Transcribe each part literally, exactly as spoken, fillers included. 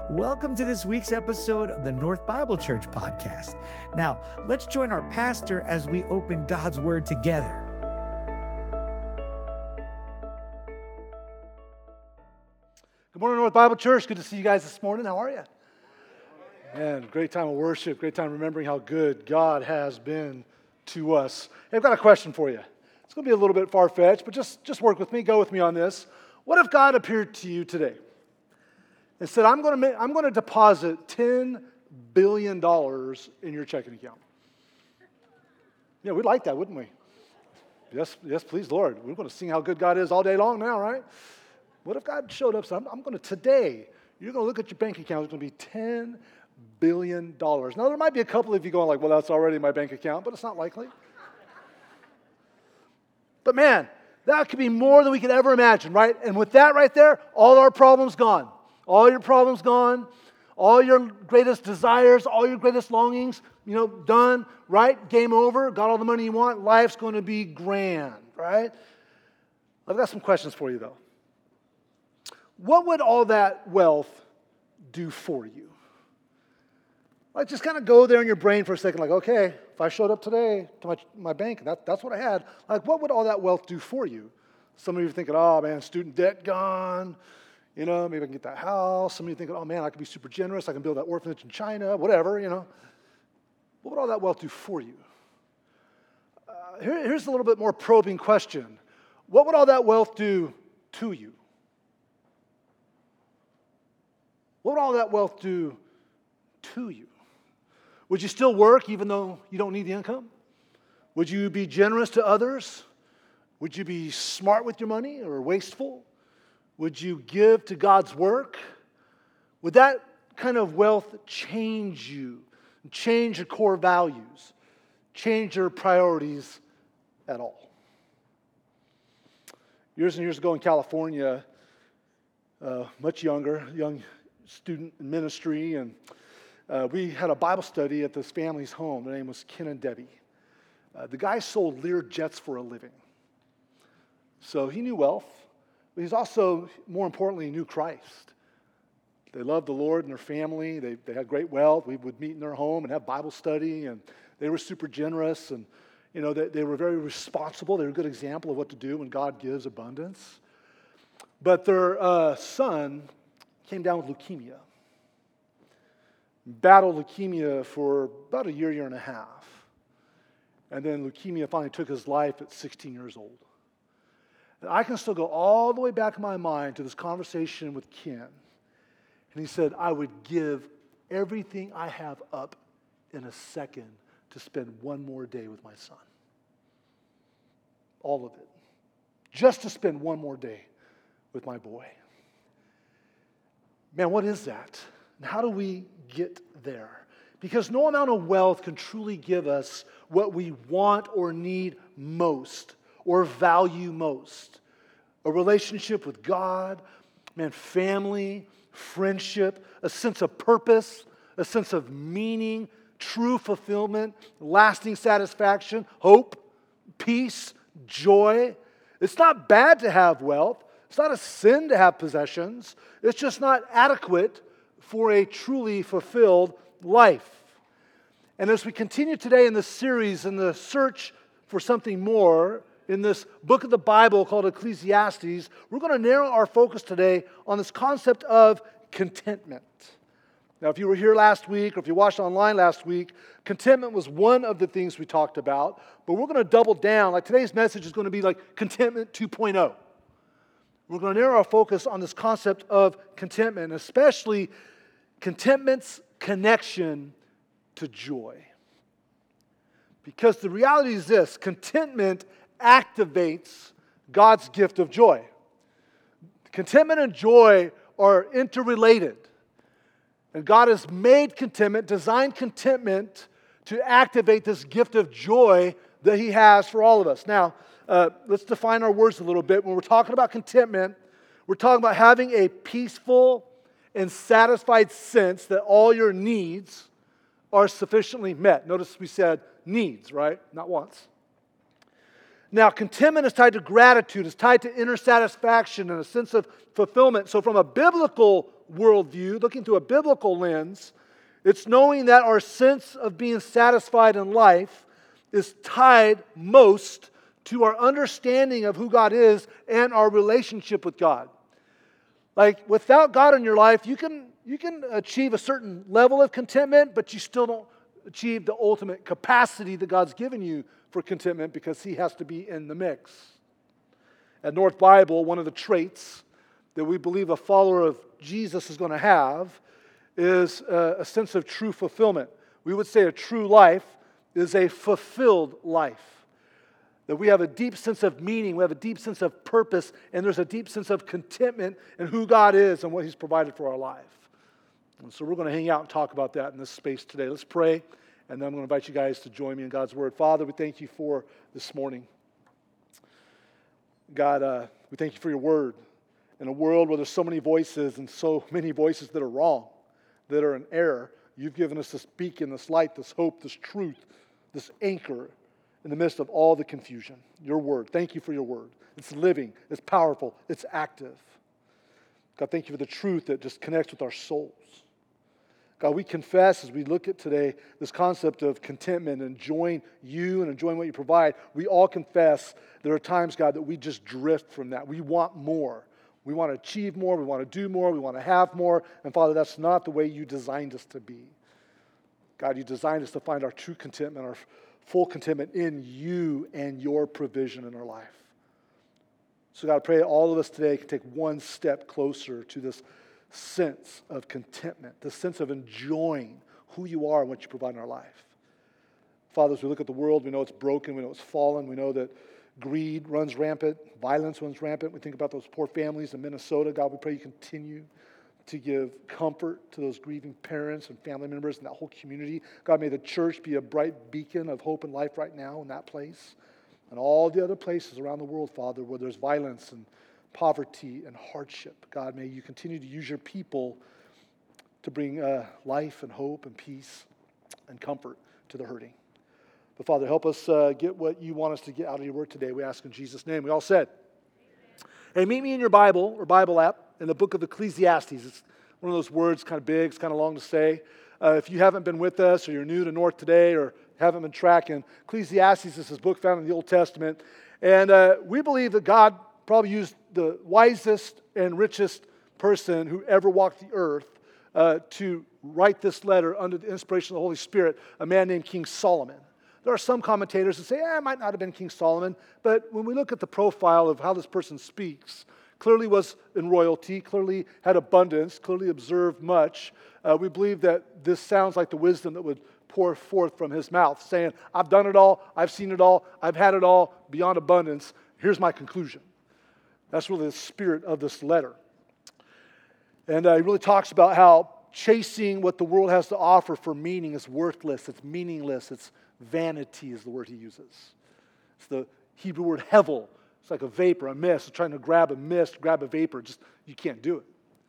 Welcome to this week's episode of the North Bible Church podcast. Now, let's join our pastor as we open God's Word together. Good morning, North Bible Church. Good to see you guys this morning. How are you? Man, great time of worship, great time remembering how good God has been to us. Hey, I've got a question for you. It's going to be a little bit far-fetched, but just, just work with me, go with me on this. What if God appeared to you today and said, I'm going to make, I'm going to deposit ten billion dollars in your checking account? Yeah, we'd like that, wouldn't we? Yes, yes, please, Lord. We're going to sing how good God is all day long now, right? What if God showed up and said, I'm, I'm going to, today, you're going to look at your bank account, it's going to be ten billion dollars. Now, there might be a couple of you going like, well, that's already in my bank account, but it's not likely. But man, that could be more than we could ever imagine, right? And with that right there, all our problems gone. All your problems gone. All your greatest desires, all your greatest longings, you know, done, right? Game over. Got all the money you want. Life's going to be grand, right? I've got some questions for you, though. What would all that wealth do for you? Like, just kind of go there in your brain for a second, like, okay, if I showed up today to my, my bank, that, that's what I had. Like, what would all that wealth do for you? Some of you are thinking, oh, man, student debt gone. You know, maybe I can get that house. Some of you are thinking, oh, man, I can be super generous. I can build that orphanage in China, whatever, you know. What would all that wealth do for you? Uh, here, here's a little bit more probing question. What would all that wealth do to you? What would all that wealth do to you? Would you still work even though you don't need the income? Would you be generous to others? Would you be smart with your money or wasteful? Would you give to God's work? Would that kind of wealth change you, change your core values, change your priorities at all? Years and years ago in California, uh, much younger, young student in ministry, and uh, we had a Bible study at this family's home. Their name was Ken and Debbie. Uh, the guy sold Lear jets for a living. So he knew wealth. But he's also, more importantly, knew Christ. They loved the Lord and their family. They, they had great wealth. We would meet in their home and have Bible study, and they were super generous, and you know they, they were very responsible. They were a good example of what to do when God gives abundance. But their uh, son came down with leukemia. Battled leukemia for about a year, year and a half. And then leukemia finally took his life at sixteen years old. And I can still go all the way back in my mind to this conversation with Ken. And he said, I would give everything I have up in a second to spend one more day with my son. All of it. Just to spend one more day with my boy. Man, what is that? And how do we get there? Because no amount of wealth can truly give us what we want or need most or value most. A relationship with God, man, family, friendship, a sense of purpose, a sense of meaning, true fulfillment, lasting satisfaction, hope, peace, joy. It's not bad to have wealth. It's not a sin to have possessions. It's just not adequate for a truly fulfilled life. And as we continue today in this series, in the search for something more, in this book of the Bible called Ecclesiastes, we're going to narrow our focus today on this concept of contentment. Now, if you were here last week, or if you watched online last week, contentment was one of the things we talked about, but we're going to double down. Like today's message is going to be like contentment two point oh. We're going to narrow our focus on this concept of contentment, especially contentment's connection to joy. Because the reality is this, contentment activates God's gift of joy. Contentment and joy are interrelated. And God has made contentment, designed contentment to activate this gift of joy that He has for all of us. Now, uh, let's define our words a little bit. When we're talking about contentment, we're talking about having a peaceful and satisfied sense that all your needs are sufficiently met. Notice we said needs, right? Not wants. Now, contentment is tied to gratitude. It's tied to inner satisfaction and a sense of fulfillment. So from a biblical worldview, looking through a biblical lens, it's knowing that our sense of being satisfied in life is tied most to our understanding of who God is and our relationship with God. Like, without God in your life, you can, you can achieve a certain level of contentment, but you still don't achieve the ultimate capacity that God's given you for contentment because He has to be in the mix. At North Bible, one of the traits that we believe a follower of Jesus is going to have is a, a sense of true fulfillment. We would say a true life is a fulfilled life. That we have a deep sense of meaning, we have a deep sense of purpose, and there's a deep sense of contentment in who God is and what He's provided for our life. And so we're going to hang out and talk about that in this space today. Let's pray, and then I'm going to invite you guys to join me in God's Word. Father, we thank you for this morning. God, uh, we thank you for your Word. In a world where there's so many voices and so many voices that are wrong, that are in error, you've given us this beacon, this light, this hope, this truth, this anchor in the midst of all the confusion. Your Word. Thank you for your Word. It's living, it's powerful, it's active. God, thank you for the truth that just connects with our souls. God, we confess as we look at today this concept of contentment and enjoying you and enjoying what you provide. We all confess there are times, God, that we just drift from that. We want more. We want to achieve more. We want to do more. We want to have more. And Father, that's not the way you designed us to be. God, you designed us to find our true contentment, our full contentment in you and your provision in our life. So God, I pray all of us today can take one step closer to this sense of contentment, the sense of enjoying who you are and what you provide in our life. Father, as we look at the world, we know it's broken, we know it's fallen, we know that greed runs rampant, violence runs rampant. We think about those poor families in Minnesota. God, we pray you continue to give comfort to those grieving parents and family members and that whole community. God, may the church be a bright beacon of hope and life right now in that place and all the other places around the world, Father, where there's violence and poverty and hardship. God, may you continue to use your people to bring uh, life and hope and peace and comfort to the hurting. But Father, help us uh, get what you want us to get out of your word today. We ask in Jesus' name. We all said, hey, meet me in your Bible or Bible app in the book of Ecclesiastes. It's one of those words, kind of big, it's kind of long to say. Uh, if you haven't been with us or you're new to North today or haven't been tracking, Ecclesiastes is this book found in the Old Testament. And uh, we believe that God probably used the wisest and richest person who ever walked the earth uh, to write this letter under the inspiration of the Holy Spirit, a man named King Solomon. There are some commentators that say, eh, it might not have been King Solomon, but when we look at the profile of how this person speaks, clearly was in royalty, clearly had abundance, clearly observed much. Uh, we believe that this sounds like the wisdom that would pour forth from his mouth, saying, I've done it all, I've seen it all, I've had it all beyond abundance. Here's my conclusion. That's really the spirit of this letter. And uh, he really talks about how chasing what the world has to offer for meaning is worthless, it's meaningless, it's vanity is the word he uses. It's the Hebrew word hevel. It's like a vapor, a mist. It's trying to grab a mist, grab a vapor. Just, you can't do it.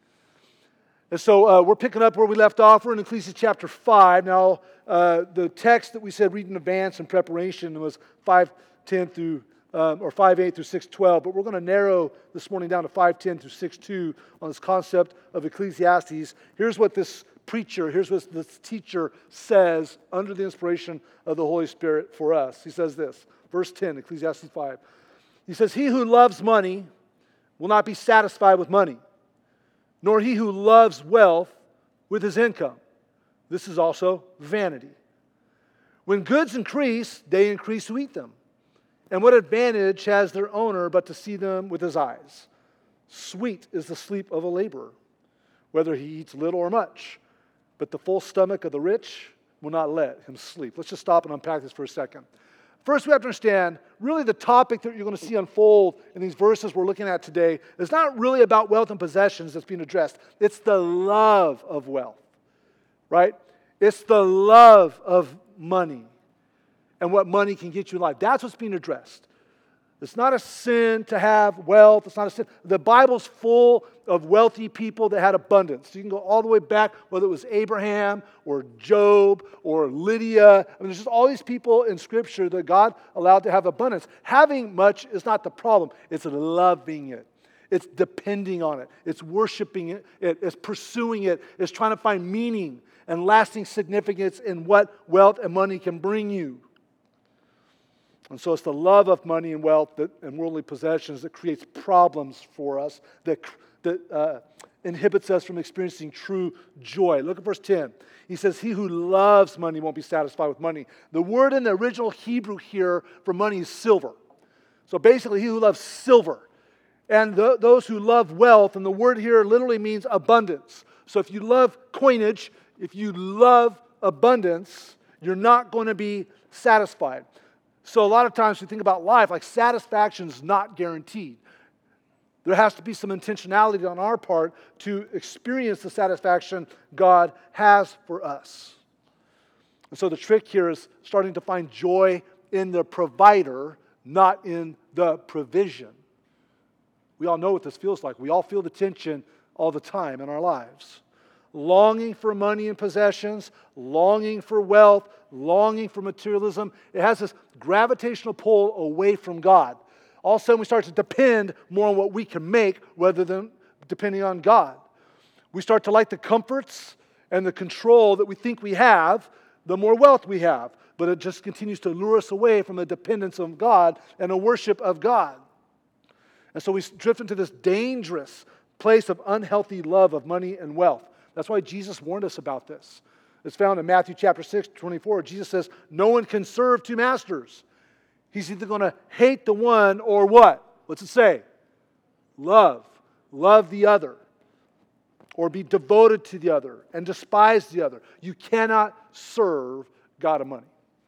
And so uh, we're picking up where we left off. We're in Ecclesiastes chapter five. Now, uh, the text that we said read in advance in preparation was five ten through Um, or five eight through six twelve, but we're going to narrow this morning down to five ten through six two on this concept of Ecclesiastes. Here's what this preacher, here's what this teacher says under the inspiration of the Holy Spirit for us. He says this, verse ten, Ecclesiastes five. He says, he who loves money will not be satisfied with money, nor he who loves wealth with his income. This is also vanity. When goods increase, they increase who eat them. And what advantage has their owner but to see them with his eyes? Sweet is the sleep of a laborer, whether he eats little or much. But the full stomach of the rich will not let him sleep. Let's just stop and unpack this for a second. First, we have to understand, really the topic that you're going to see unfold in these verses we're looking at today is not really about wealth and possessions that's being addressed. It's the love of wealth, right? It's the love of money and what money can get you in life. That's what's being addressed. It's not a sin to have wealth. It's not a sin. The Bible's full of wealthy people that had abundance. You can go all the way back, whether it was Abraham or Job or Lydia. I mean, there's just all these people in Scripture that God allowed to have abundance. Having much is not the problem. It's loving it. It's depending on it. It's worshiping it. It's pursuing it. It's trying to find meaning and lasting significance in what wealth and money can bring you. And so it's the love of money and wealth that, and worldly possessions that creates problems for us, that, that uh, inhibits us from experiencing true joy. Look at verse ten. He says, he who loves money won't be satisfied with money. The word in the original Hebrew here for money is silver. So basically, he who loves silver. And the, those who love wealth, and the word here literally means abundance. So if you love coinage, if you love abundance, you're not going to be satisfied. So a lot of times we think about life, like satisfaction is not guaranteed. There has to be some intentionality on our part to experience the satisfaction God has for us. And so the trick here is starting to find joy in the provider, not in the provision. We all know what this feels like. We all feel the tension all the time in our lives. Longing for money and possessions, longing for wealth, longing for materialism. It has this gravitational pull away from God. All of a sudden we start to depend more on what we can make rather than depending on God. We start to like the comforts and the control that we think we have, the more wealth we have. But it just continues to lure us away from a dependence on God and a worship of God. And so we drift into this dangerous place of unhealthy love of money and wealth. That's why Jesus warned us about this. It's found in Matthew chapter six, twenty-four. Jesus says, no one can serve two masters. He's either going to hate the one or what? What's it say? Love. Love the other. Or be devoted to the other and despise the other. You cannot serve God of money.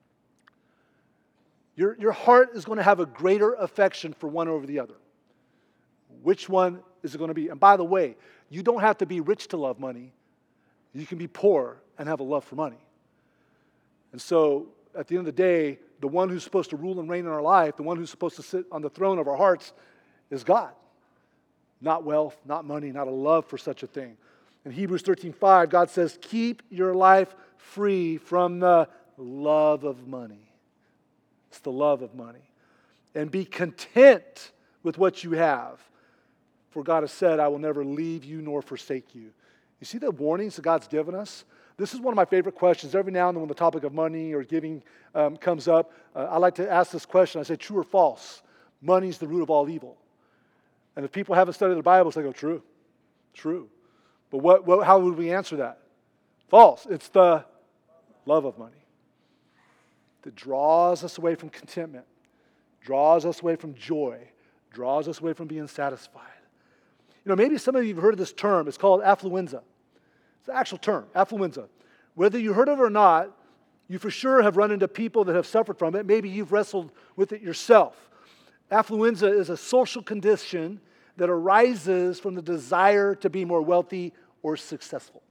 Your, your heart is going to have a greater affection for one over the other. Which one is it going to be? And by the way, you don't have to be rich to love money. You can be poor and have a love for money. And so, at the end of the day, the one who's supposed to rule and reign in our life, the one who's supposed to sit on the throne of our hearts, is God. Not wealth, not money, not a love for such a thing. In Hebrews thirteen five, God says, keep your life free from the love of money. It's the love of money. And be content with what you have. For God has said, I will never leave you nor forsake you. You see the warnings that God's given us? This is one of my favorite questions. Every now and then when the topic of money or giving um, comes up, uh, I like to ask this question. I say, true or false? Money's the root of all evil. And if people haven't studied the Bible, they go, true, true. But what, what, how would we answer that? False. It's the love of money that draws us away from contentment, draws us away from joy, draws us away from being satisfied. You know, maybe some of you have heard of this term. It's called affluenza. It's an actual term, affluenza. Whether you heard of it or not, you for sure have run into people that have suffered from it. Maybe you've wrestled with it yourself. Affluenza is a social condition that arises from the desire to be more wealthy or successful.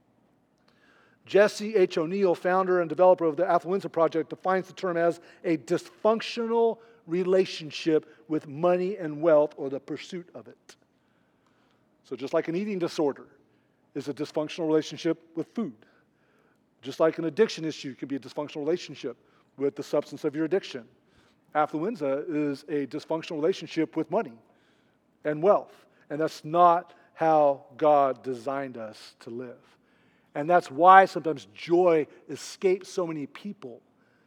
Jesse H. O'Neill, founder and developer of the Affluenza Project, defines the term as a dysfunctional relationship with money and wealth or the pursuit of it. So just like an eating disorder is a dysfunctional relationship with food. Just like an addiction issue can be a dysfunctional relationship with the substance of your addiction. Affluenza is a dysfunctional relationship with money and wealth. And that's not how God designed us to live. And that's why sometimes joy escapes so many people.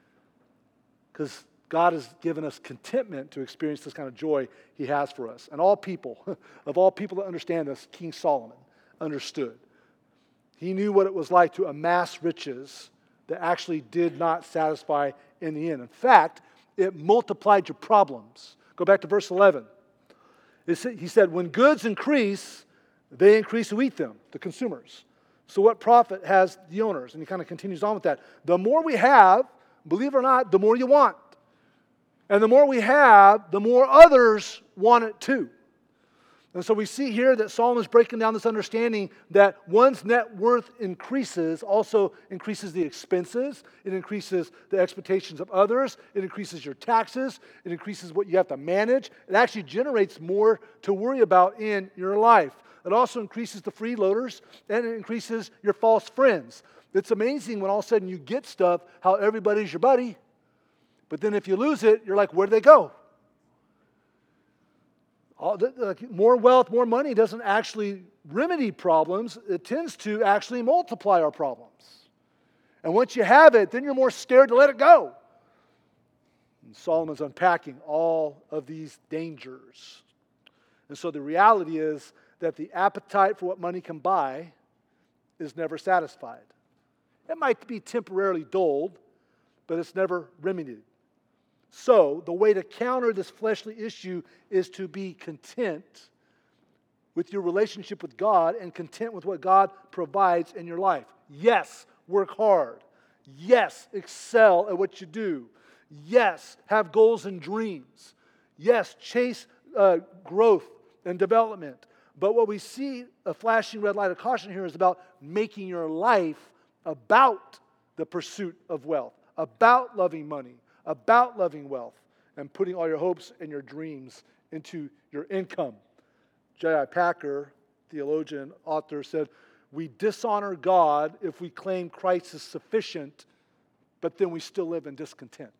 Because God has given us contentment to experience this kind of joy He has for us. And all people, of all people that understand this, King Solomon understood. He knew what it was like to amass riches that actually did not satisfy in the end. In fact, it multiplied your problems. Go back to verse eleven. He said, when goods increase, they increase who eat them, the consumers. So what profit has the owners? And he kind of continues on with that. The more we have, believe it or not, the more you want. And the more we have, the more others want it too. And so we see here that Solomon's breaking down this understanding that one's net worth increases, also increases the expenses, it increases the expectations of others, it increases your taxes, it increases what you have to manage. It actually generates more to worry about in your life. It also increases the freeloaders, and it increases your false friends. It's amazing when all of a sudden you get stuff, how everybody's your buddy. But then if you lose it, you're like, where'd they go? All the, the, more wealth, more money doesn't actually remedy problems. It tends to actually multiply our problems. And once you have it, then you're more scared to let it go. And Solomon's unpacking all of these dangers. And so the reality is that the appetite for what money can buy is never satisfied. It might be temporarily dulled, but it's never remedied. So the way to counter this fleshly issue is to be content with your relationship with God and content with what God provides in your life. Yes, work hard. Yes, excel at what you do. Yes, have goals and dreams. Yes, chase uh, growth and development. But what we see, a flashing red light of caution here, is about making your life about the pursuit of wealth, about loving money, about loving wealth, and putting all your hopes and your dreams into your income. J I Packer, theologian, author, said, we dishonor God if we claim Christ is sufficient, but then we still live in discontent.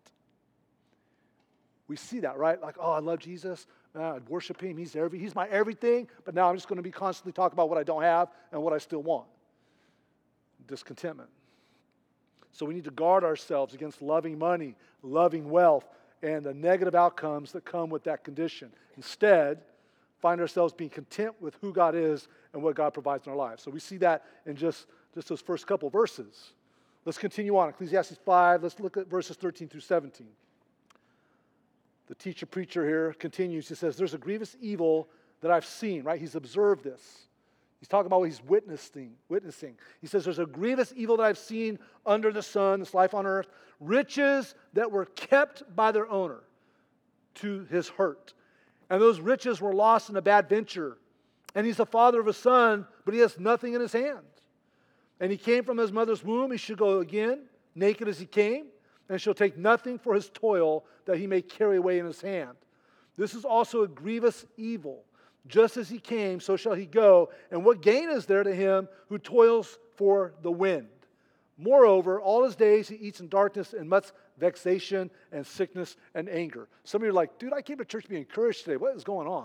We see that, right? Like, oh, I love Jesus. Uh, I'd worship Him. He's, every, he's my everything. But now I'm just going to be constantly talking about what I don't have and what I still want. Discontentment. So we need to guard ourselves against loving money, loving wealth, and the negative outcomes that come with that condition. Instead, find ourselves being content with who God is and what God provides in our lives. So we see that in just, just those first couple verses. Let's continue on. Ecclesiastes five, let's look at verses thirteen through seventeen. The teacher-preacher here continues. He says, there's a grievous evil that I've seen, right? He's observed this. He's talking about what he's witnessing. witnessing. He says, there's a grievous evil that I've seen under the sun, this life on earth, riches that were kept by their owner to his hurt. And those riches were lost in a bad venture. And he's the father of a son, but he has nothing in his hand. And he came from his mother's womb. He should go again, naked as he came, and shall take nothing for his toil that he may carry away in his hand. This is also a grievous evil. Just as he came, so shall he go. And what gain is there to him who toils for the wind? Moreover, all his days he eats in darkness and much vexation and sickness and anger. Some of you are like, dude, I came to church to be encouraged today. What is going on?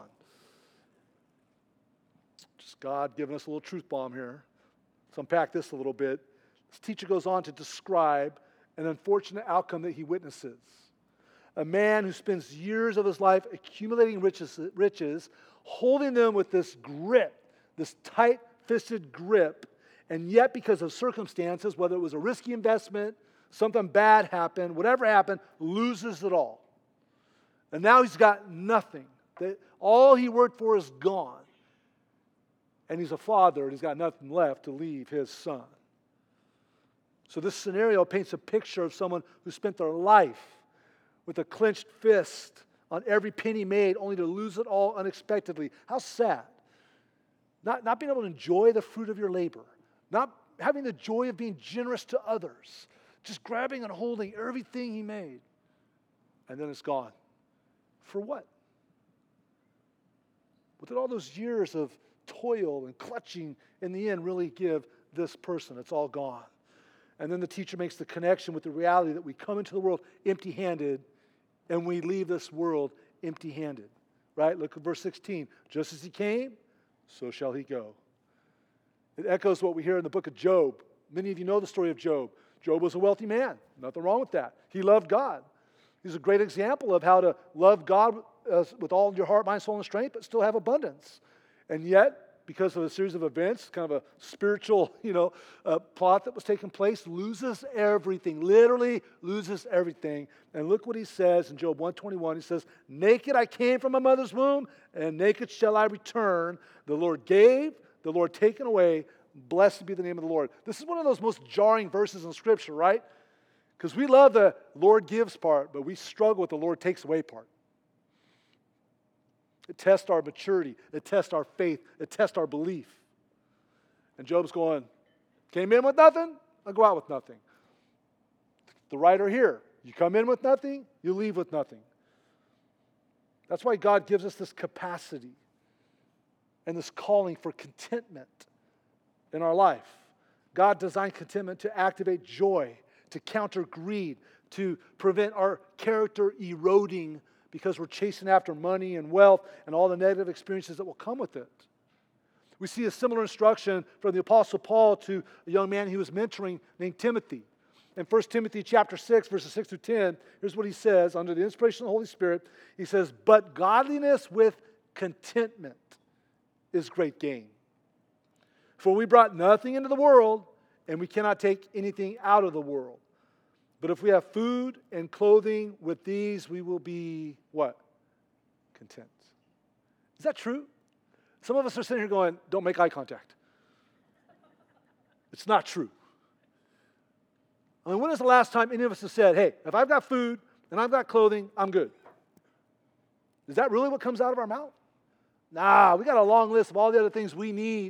Just God giving us a little truth bomb here. Let's unpack this a little bit. This teacher goes on to describe an unfortunate outcome that he witnesses. A man who spends years of his life accumulating riches, riches, holding them with this grip, this tight-fisted grip, and yet because of circumstances, whether it was a risky investment, something bad happened, whatever happened, loses it all. And now he's got nothing. All he worked for is gone. And he's a father, and he's got nothing left to leave his son. So this scenario paints a picture of someone who spent their life with a clenched fist on every penny made, only to lose it all unexpectedly. How sad. Not, not being able to enjoy the fruit of your labor. Not having the joy of being generous to others. Just grabbing and holding everything he made. And then it's gone. For what? What did all those years of toil and clutching in the end really give this person? It's all gone. And then the teacher makes the connection with the reality that we come into the world empty-handed and we leave this world empty-handed. Right? Look at verse sixteen. Just as he came, so shall he go. It echoes what we hear in the book of Job. Many of you know the story of Job. Job was a wealthy man. Nothing wrong with that. He loved God. He's a great example of how to love God uh, with all your heart, mind, soul, and strength, but still have abundance. And yet, because of a series of events, kind of a spiritual, you know, uh, plot that was taking place, loses everything, literally loses everything. And look what he says in Job one twenty-one. He says, naked I came from my mother's womb, and naked shall I return. The Lord gave, the Lord taken away. Blessed be the name of the Lord. This is one of those most jarring verses in Scripture, right? Because we love the Lord gives part, but we struggle with the Lord takes away part. It tests our maturity. It tests our faith. It tests our belief. And Job's going, came in with nothing, I'll go out with nothing. The writer here, you come in with nothing, you leave with nothing. That's why God gives us this capacity and this calling for contentment in our life. God designed contentment to activate joy, to counter greed, to prevent our character eroding because we're chasing after money and wealth and all the negative experiences that will come with it. We see a similar instruction from the Apostle Paul to a young man he was mentoring named Timothy. In First Timothy chapter six, verses six through ten, here's what he says under the inspiration of the Holy Spirit. He says, "But godliness with contentment is great gain. For we brought nothing into the world, and we cannot take anything out of the world. But if we have food and clothing, with these we will be," what? Content. Is that true? Some of us are sitting here going, "Don't make eye contact." It's not true. I mean, when is the last time any of us have said, "Hey, if I've got food and I've got clothing, I'm good"? Is that really what comes out of our mouth? Nah, we got a long list of all the other things we need.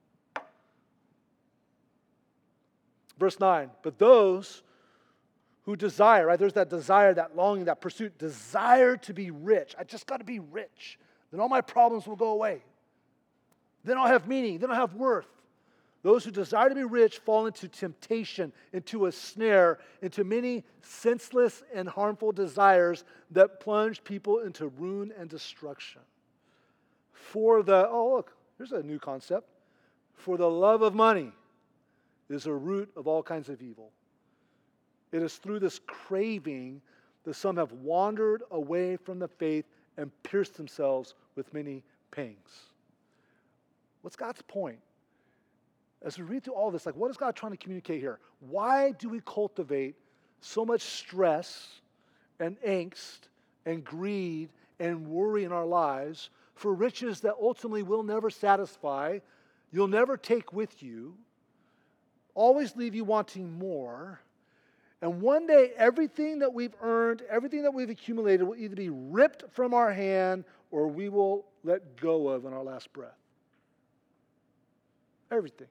Verse nine, "But those who desire," right? There's that desire, that longing, that pursuit, desire to be rich. I just got to be rich. Then all my problems will go away. Then I'll have meaning. Then I'll have worth. Those who desire to be rich fall into temptation, into a snare, into many senseless and harmful desires that plunge people into ruin and destruction. For the, oh look, here's a new concept. For the love of money is a root of all kinds of evil. It is through this craving that some have wandered away from the faith and pierced themselves with many pangs. What's God's point? As we read through all this, like, what is God trying to communicate here? Why do we cultivate so much stress and angst and greed and worry in our lives for riches that ultimately will never satisfy, you'll never take with you, always leave you wanting more, and one day everything that we've earned, everything that we've accumulated will either be ripped from our hand or we will let go of in our last breath. Everything.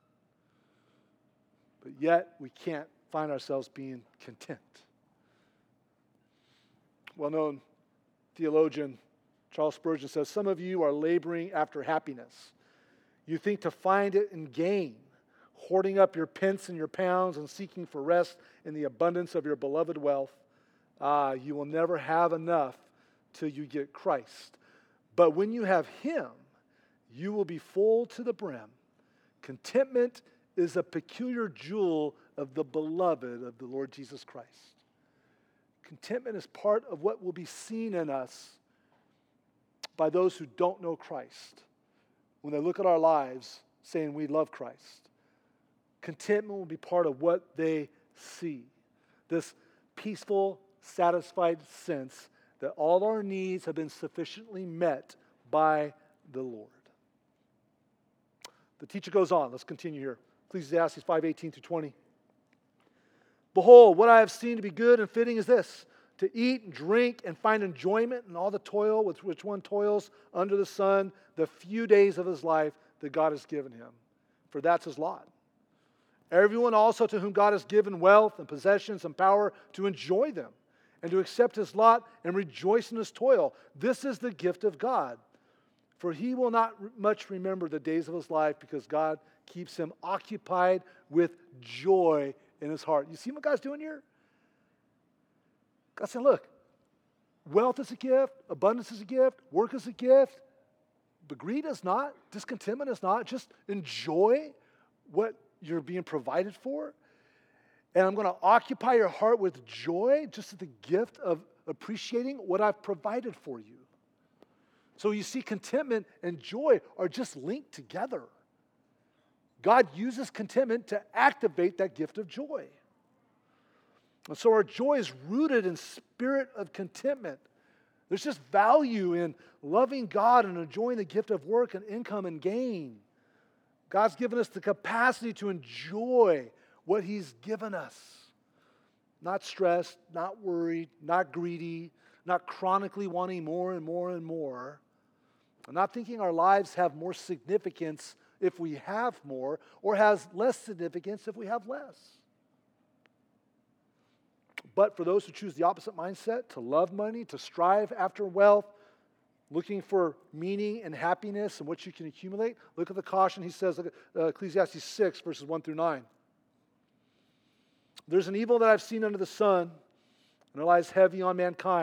But yet, we can't find ourselves being content. Well-known theologian Charles Spurgeon says, "Some of you are laboring after happiness. You think to find it in gain, hoarding up your pence and your pounds and seeking for rest in the abundance of your beloved wealth. Ah, you will never have enough till you get Christ. But when you have Him, you will be full to the brim. Contentment is a peculiar jewel of the beloved of the Lord Jesus Christ." Contentment is part of what will be seen in us by those who don't know Christ when they look at our lives saying we love Christ. Contentment will be part of what they see. This peaceful, satisfied sense that all our needs have been sufficiently met by the Lord. The teacher goes on. Let's continue here. Ecclesiastes five eighteen through twenty. "Behold, what I have seen to be good and fitting is this, to eat and drink and find enjoyment in all the toil with which one toils under the sun the few days of his life that God has given him. For that's his lot. Everyone also to whom God has given wealth and possessions and power to enjoy them and to accept his lot and rejoice in his toil. This is the gift of God. For he will not much remember the days of his life because God keeps him occupied with joy in his heart." You see what God's doing here? God's saying, look, wealth is a gift, abundance is a gift, work is a gift, but greed is not, discontentment is not. Just enjoy what you're being provided for. And I'm going to occupy your heart with joy, just as the gift of appreciating what I've provided for you. So you see, contentment and joy are just linked together. God uses contentment to activate that gift of joy. And so our joy is rooted in spirit of contentment. There's just value in loving God and enjoying the gift of work and income and gain. God's given us the capacity to enjoy what He's given us. Not stressed, not worried, not greedy, not chronically wanting more and more and more. I'm not thinking our lives have more significance if we have more, or has less significance if we have less. But for those who choose the opposite mindset, to love money, to strive after wealth, looking for meaning and happiness and what you can accumulate, look at the caution he says, look at uh, Ecclesiastes six, verses one through nine. "There's an evil that I've seen under the sun, and it lies heavy on mankind,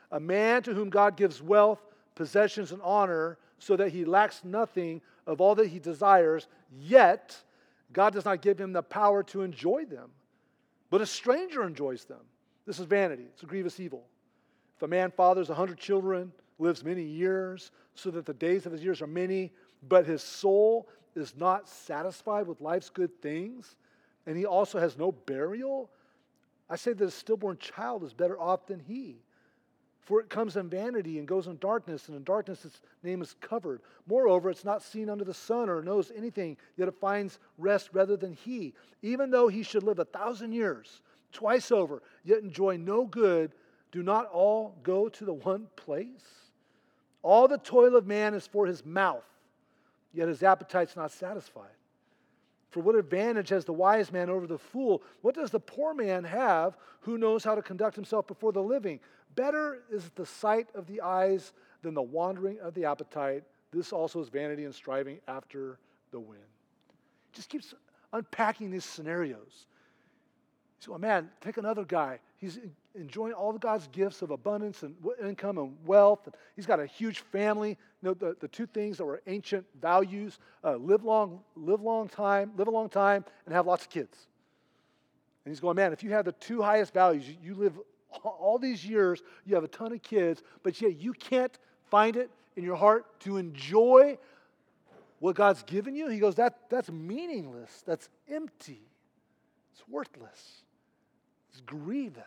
A man to whom God gives wealth, possessions, and honor, so that he lacks nothing of all that he desires, yet God does not give him the power to enjoy them. But a stranger enjoys them. This is vanity. It's a grievous evil. If a man fathers a hundred children, lives many years, so that the days of his years are many, but his soul is not satisfied with life's good things, and he also has no burial, I say that a stillborn child is better off than he. For it comes in vanity and goes in darkness, and in darkness its name is covered. Moreover, it's not seen under the sun or knows anything, yet it finds rest rather than he. Even though he should live a thousand years, twice over, yet enjoy no good, do not all go to the one place? All the toil of man is for his mouth, yet his appetite's not satisfied. For what advantage has the wise man over the fool? What does the poor man have who knows how to conduct himself before the living? Better is the sight of the eyes than the wandering of the appetite. This also is vanity and striving after the wind. Just keeps unpacking these scenarios. So, oh man, take another guy. He's enjoying all of God's gifts of abundance and income and wealth. He's got a huge family. You know, the, the two things that were ancient values, uh, live long, live long time, live a long time, and have lots of kids. And he's going, man, if you have the two highest values, you, you live all these years, you have a ton of kids, but yet you can't find it in your heart to enjoy what God's given you. He goes, that, that's meaningless. That's empty. It's worthless. It's grievous.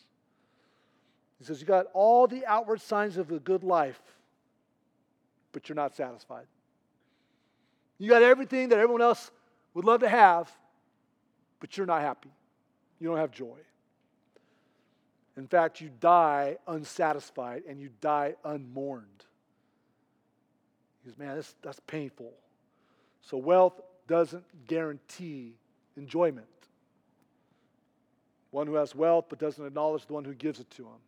He says, you got all the outward signs of a good life, but you're not satisfied. You got everything that everyone else would love to have, but you're not happy. You don't have joy. In fact, you die unsatisfied and you die unmourned. He goes, man, that's, that's painful. So wealth doesn't guarantee enjoyment. One who has wealth but doesn't acknowledge the one who gives it to him.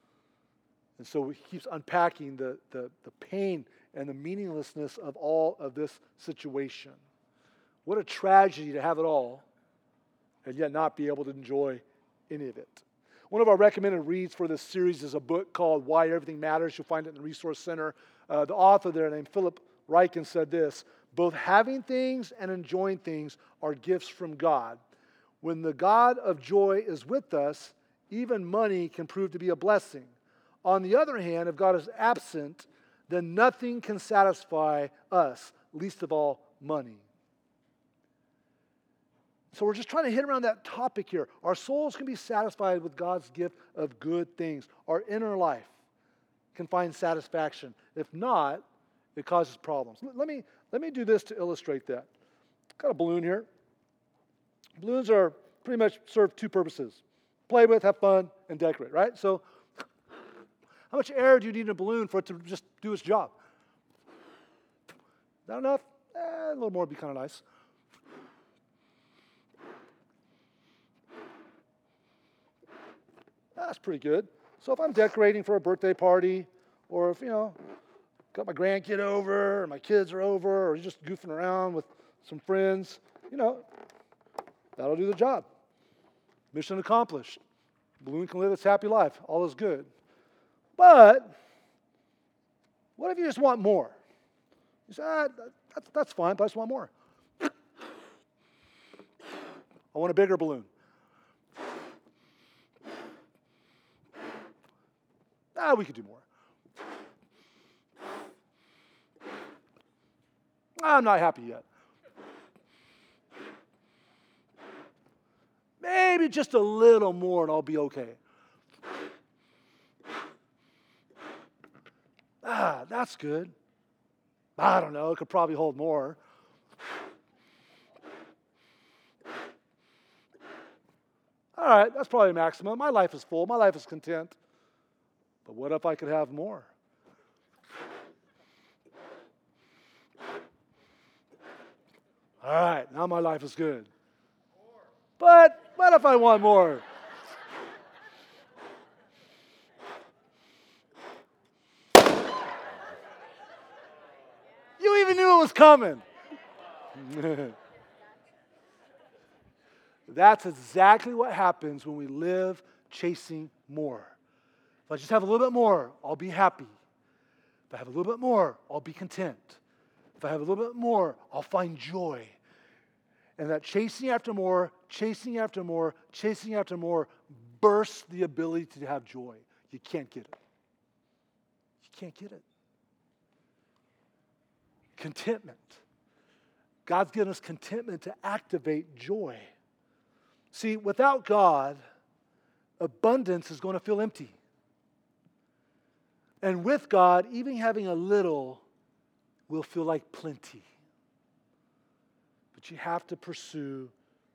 And so he keeps unpacking the, the, the pain and the meaninglessness of all of this situation. What a tragedy to have it all and yet not be able to enjoy any of it. One of our recommended reads for this series is a book called Why Everything Matters. You'll find it in the Resource Center. Uh, the author there, named Philip Ryken, said this: both having things and enjoying things are gifts from God. When the God of joy is with us, even money can prove to be a blessing. On the other hand, if God is absent, then nothing can satisfy us, least of all money. So we're just trying to hit around that topic here. Our souls can be satisfied with God's gift of good things. Our inner life can find satisfaction. If not, it causes problems. Let me, let me do this to illustrate that. Got a balloon here. Balloons are pretty much serve two purposes: play with, have fun, and decorate, right? So how much air do you need in a balloon for it to just do its job? Not enough? Eh, a little more would be kind of nice. That's pretty good. So if I'm decorating for a birthday party, or if, you know, got my grandkid over, or my kids are over, or just goofing around with some friends, you know, that'll do the job. Mission accomplished. Balloon can live its happy life. All is good. But what if you just want more? You say, ah, that's, that's fine, but I just want more. I want a bigger balloon. Ah, we could do more. I'm not happy yet. Maybe just a little more and I'll be okay. Ah, that's good. I don't know, it could probably hold more. All right, that's probably maximum. My life is full. My life is content. But what if I could have more? All right, now my life is good. But what if I want more? You even knew it was coming. That's exactly what happens when we live chasing more. If I just have a little bit more, I'll be happy. If I have a little bit more, I'll be content. If I have a little bit more, I'll find joy. And that chasing after more, chasing after more, chasing after more bursts the ability to have joy. You can't get it. You can't get it. Contentment. God's given us contentment to activate joy. See, without God, abundance is going to feel empty. And with God, even having a little will feel like plenty. But you have to pursue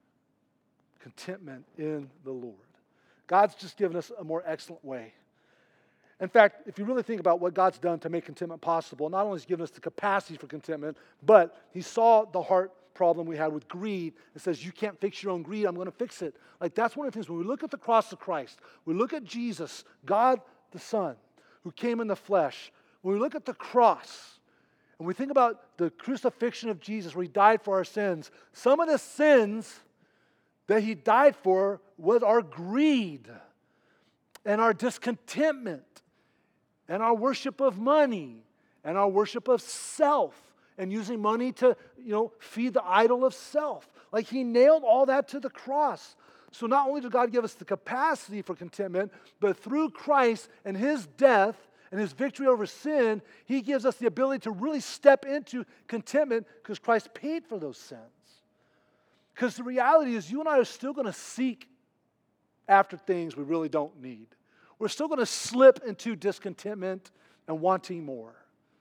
contentment in the Lord. God's just given us a more excellent way. In fact, if you really think about what God's done to make contentment possible, not only has He given us the capacity for contentment, but He saw the heart problem we had with greed. It says, you can't fix your own greed, I'm going to fix it. Like, that's one of the things, when we look at the cross of Christ, we look at Jesus, God the Son, who came in the flesh, when we look at the cross, and we think about the crucifixion of Jesus where He died for our sins, some of the sins that He died for was our greed and our discontentment and our worship of money and our worship of self and using money to, you know, feed the idol of self. Like, He nailed all that to the cross. So not only did God give us the capacity for contentment, but through Christ and His death and His victory over sin, He gives us the ability to really step into contentment because Christ paid for those sins. Because the reality is, you and I are still going to seek after things we really don't need. We're still going to slip into discontentment and wanting more.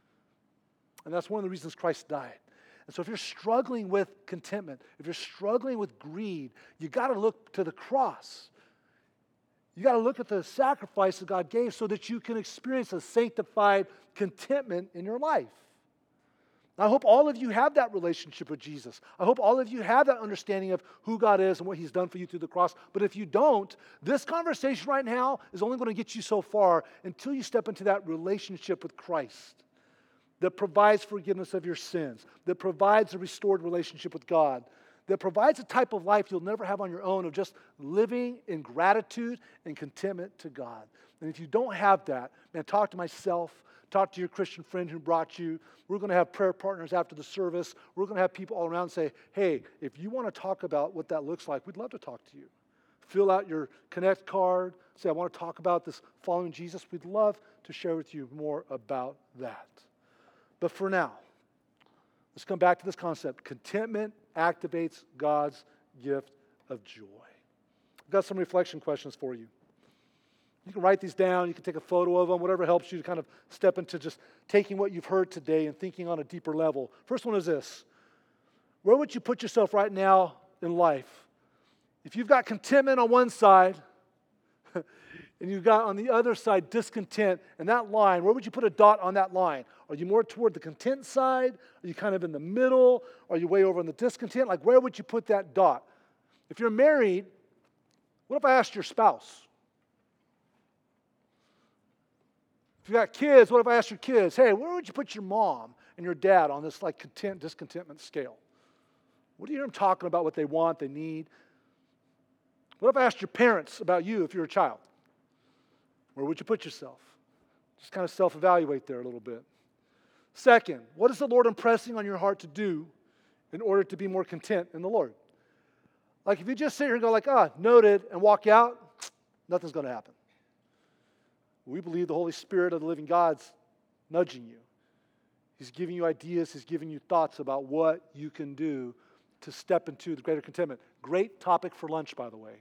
And that's one of the reasons Christ died. And so if you're struggling with contentment, if you're struggling with greed, you got to look to the cross. You got to look at the sacrifice that God gave so that you can experience a sanctified contentment in your life. I hope all of you have that relationship with Jesus. I hope all of you have that understanding of who God is and what He's done for you through the cross. But if you don't, this conversation right now is only going to get you so far until you step into that relationship with Christ that provides forgiveness of your sins, that provides a restored relationship with God, that provides a type of life you'll never have on your own of just living in gratitude and contentment to God. And if you don't have that, man, talk to myself, talk to your Christian friend who brought you. We're going to have prayer partners after the service. We're going to have people all around say, hey, if you want to talk about what that looks like, we'd love to talk to you. Fill out your Connect card. Say, I want to talk about this following Jesus. We'd love to share with you more about that. But for now, let's come back to this concept. Contentment activates God's gift of joy. I've got some reflection questions for you. You can write these down. You can take a photo of them, whatever helps you to kind of step into just taking what you've heard today and thinking on a deeper level. First one is this. Where would you put yourself right now in life? If you've got contentment on one side and you've got on the other side discontent, and that line, where would you put a dot on that line? Are you more toward the content side? Are you kind of in the middle? Are you way over on the discontent? Like, where would you put that dot? If you're married, what if I asked your spouse? If you got kids, what if I asked your kids, hey, where would you put your mom and your dad on this like content, discontentment scale? What do you hear them talking about, what they want, they need? What if I asked your parents about you if you're a child? Where would you put yourself? Just kind of self-evaluate there a little bit. Second, what is the Lord impressing on your heart to do in order to be more content in the Lord? Like if you just sit here and go like, ah, noted, and walk out, nothing's going to happen. We believe the Holy Spirit of the living God's nudging you. He's giving you ideas. He's giving you thoughts about what you can do to step into the greater contentment. Great topic for lunch, by the way.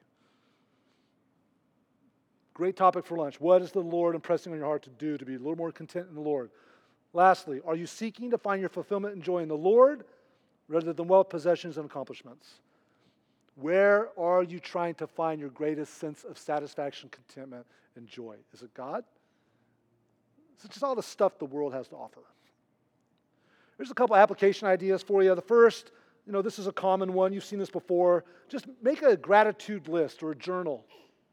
Great topic for lunch. What is the Lord impressing on your heart to do to be a little more content in the Lord? Lastly, are you seeking to find your fulfillment and joy in the Lord rather than wealth, possessions, and accomplishments? Where are you trying to find your greatest sense of satisfaction, contentment, and joy? Is it God? Is it just all the stuff the world has to offer? There's a couple application ideas for you. The first, you know, this is a common one. You've seen this before. Just make a gratitude list or a journal.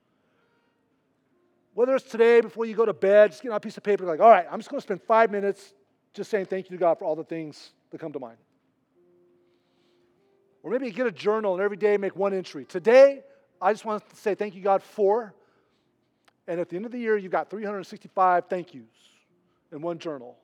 Whether it's today before you go to bed, just get on a piece of paper like, all right, I'm just going to spend five minutes just saying thank you to God for all the things that come to mind. Or maybe get a journal and every day make one entry. Today, I just want to say thank you, God, for, And at the end of the year, you've got three hundred sixty-five thank yous in one journal.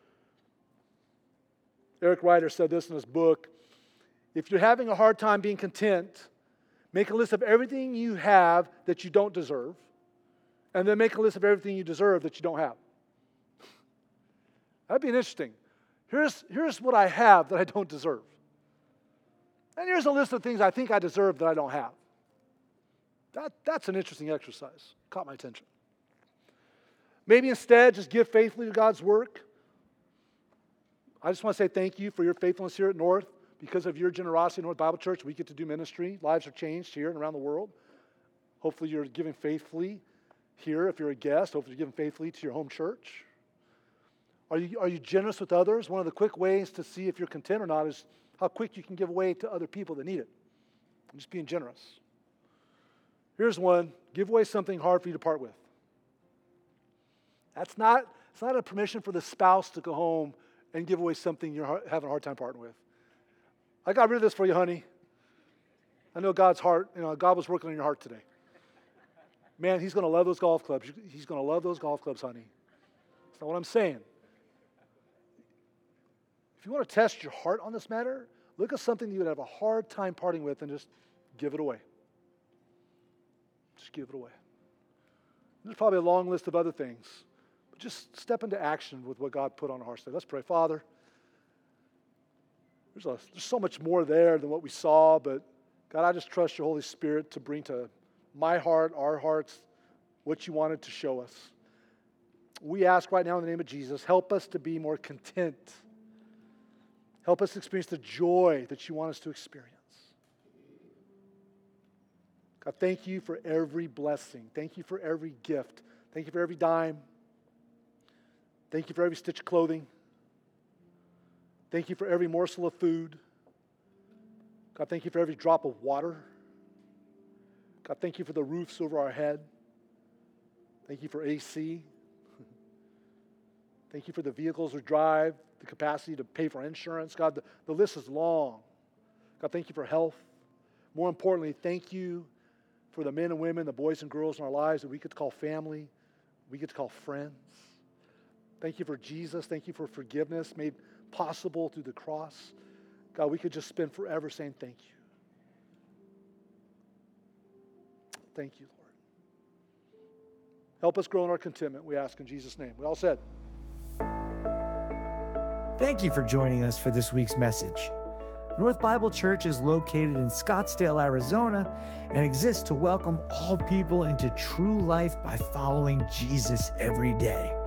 Eric Ryder said this in his book: if you're having a hard time being content, make a list of everything you have that you don't deserve, and then make a list of everything you deserve that you don't have. That'd be interesting. Here's, here's what I have that I don't deserve. And here's a list of things I think I deserve that I don't have. That, that's an interesting exercise. Caught my attention. Maybe instead, just give faithfully to God's work. I just want to say thank you for your faithfulness here at North. Because of your generosity at North Bible Church, we get to do ministry. Lives are changed here and around the world. Hopefully you're giving faithfully here if you're a guest. Hopefully you're giving faithfully to your home church. Are you, are you generous with others? One of the quick ways to see if you're content or not is how quick you can give away to other people that need it. Just being generous. Here's one. Give away something hard for you to part with. That's not, it's not a permission for the spouse to go home and give away something you're having a hard time parting with. I got rid of this for you, honey. I know God's heart, you know, God was working on your heart today. Man, he's going to love those golf clubs. He's going to love those golf clubs, honey. That's not what I'm saying. If you want to test your heart on this matter, look at something you would have a hard time parting with and just give it away. Just give it away. There's probably a long list of other things, but just step into action with what God put on our hearts today. Let's pray. Father, there's, a, there's so much more there than what we saw, but God, I just trust your Holy Spirit to bring to my heart, our hearts, what you wanted to show us. We ask right now in the name of Jesus, help us to be more content. Help us experience the joy that you want us to experience. God, thank you for every blessing. Thank you for every gift. Thank you for every dime. Thank you for every stitch of clothing. Thank you for every morsel of food. God, thank you for every drop of water. God, thank you for the roofs over our head. Thank you for A C. Thank you for the vehicles we drive, the capacity to pay for insurance. God, the, the list is long. God, thank you for health. More importantly, thank you for the men and women, the boys and girls in our lives that we get to call family, we get to call friends. Thank you for Jesus. Thank you for forgiveness made possible through the cross. God, we could just spend forever saying thank you. Thank you, Lord. Help us grow in our contentment, we ask in Jesus' name. We all said. Thank you for joining us for this week's message. North Bible Church is located in Scottsdale, Arizona, and exists to welcome all people into true life by following Jesus every day.